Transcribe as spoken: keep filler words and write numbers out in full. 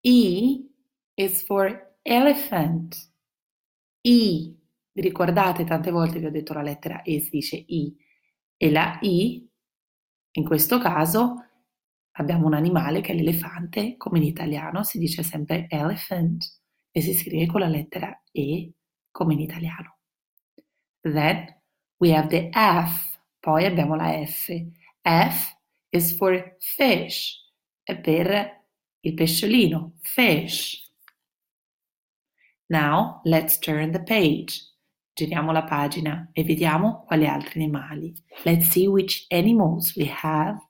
E is for elephant. I. Vi ricordate tante volte vi ho detto la lettera E si dice I e la I, in questo caso abbiamo un animale che è l'elefante, come in italiano si dice sempre elephant e si scrive con la lettera E come in italiano. Then we have the F, poi abbiamo la F. F is for fish, è per il pesciolino, fish. Now let's turn the page. Giriamo la pagina e vediamo quali altri animali. Let's see which animals we have